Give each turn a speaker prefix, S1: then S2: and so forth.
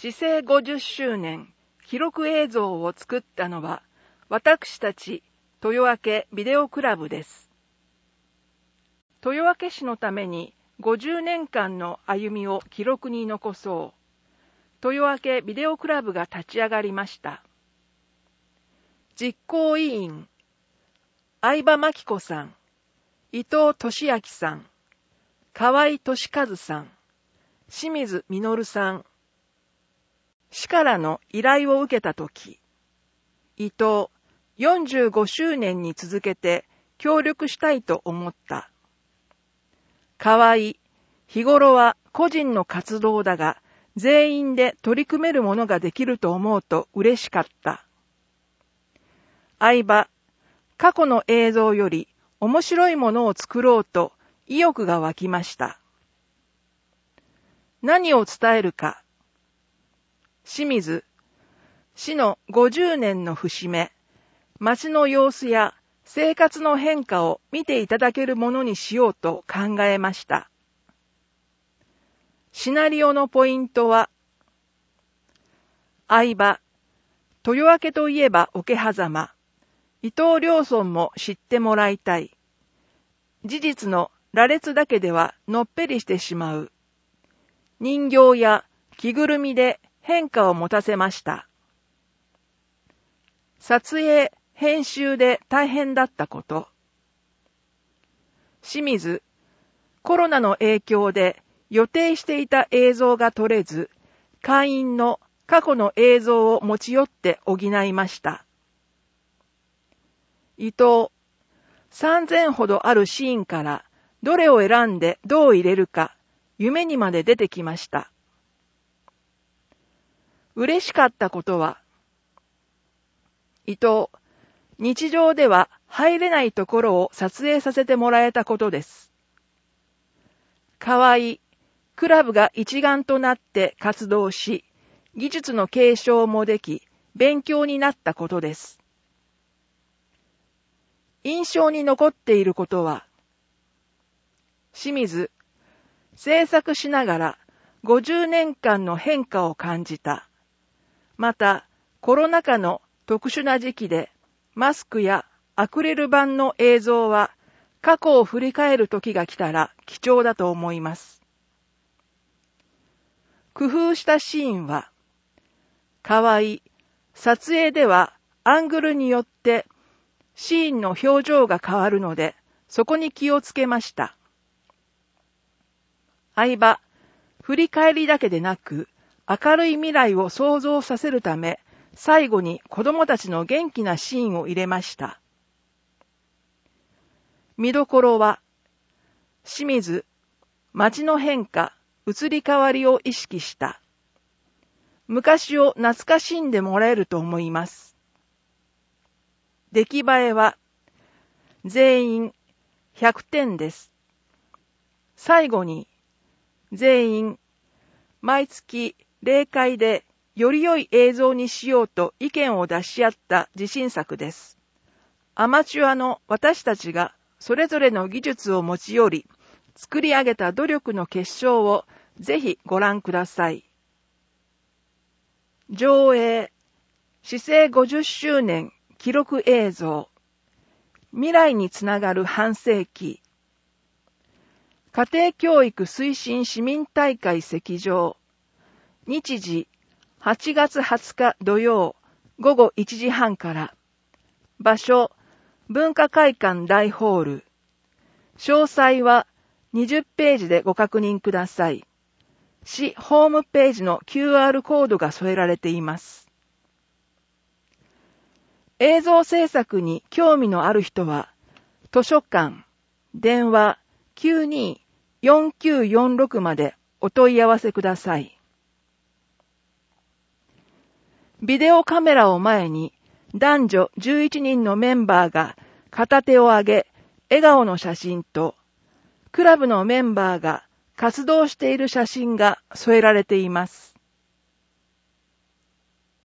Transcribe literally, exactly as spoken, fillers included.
S1: 市政ごじゅっしゅうねん記録映像を作ったのは私たち豊明ビデオクラブです。豊明市のためにごじゅうねんかんの歩みを記録に残そう。豊明ビデオクラブが立ち上がりました。実行委員、相葉真紀子さん、伊藤俊明さん、河合俊和さん、清水実さん。市からの依頼を受けたとき、伊藤、よんじゅうごしゅうねんに続けて協力したいと思った。河合、日頃は個人の活動だが、全員で取り組めるものができると思うと嬉しかった。相葉、過去の映像より面白いものを作ろうと意欲が湧きました。何を伝えるか。清水、市のごじゅうねんの節目、町の様子や生活の変化を見ていただけるものにしようと考えました。シナリオのポイントは、相葉、豊明といえば桶狭間、伊藤良村も知ってもらいたい。事実の羅列だけではのっぺりしてしまう。人形や着ぐるみで変化を持たせました。撮影、編集で大変だったこと。清水、コロナの影響で予定していた映像が撮れず、会員の過去の映像を持ち寄って補いました。伊藤、さんぜんほどあるシーンからどれを選んでどう入れるか、夢にまで出てきました。嬉しかったことは、伊藤、日常では入れないところを撮影させてもらえたことです。河合、クラブが一丸となって活動し、技術の継承もでき、勉強になったことです。印象に残っていることは、清水、制作しながらごじゅうねんかんの変化を感じた。また、コロナ禍の特殊な時期で、マスクやアクリル板の映像は、過去を振り返る時が来たら貴重だと思います。工夫したシーンは、河合、撮影ではアングルによってシーンの表情が変わるので、そこに気をつけました。相葉、振り返りだけでなく、明るい未来を想像させるため、最後に子供たちの元気なシーンを入れました。見どころは、清水、街の変化、移り変わりを意識した。昔を懐かしんでもらえると思います。出来栄えは、全員ひゃくてんです。最後に、全員、毎月例会でより良い映像にしようと意見を出し合った自信作です。アマチュアの私たちがそれぞれの技術を持ち寄り、作り上げた努力の結晶をぜひご覧ください。上映、市政ごじゅっしゅうねん記録映像、未来につながる半世紀、家庭教育推進市民大会席上、日時はちがつはつか土曜ごごいちじはんから、場所文化会館大ホール、詳細はにじゅっページでご確認ください。市ホームページの キューアール コードが添えられています。映像制作に興味のある人は、図書館、電話きゅうにーよんきゅうよんろくまでお問い合わせください。ビデオカメラを前に男女じゅういちにんのメンバーが片手を上げ笑顔の写真とクラブのメンバーが活動している写真が添えられています。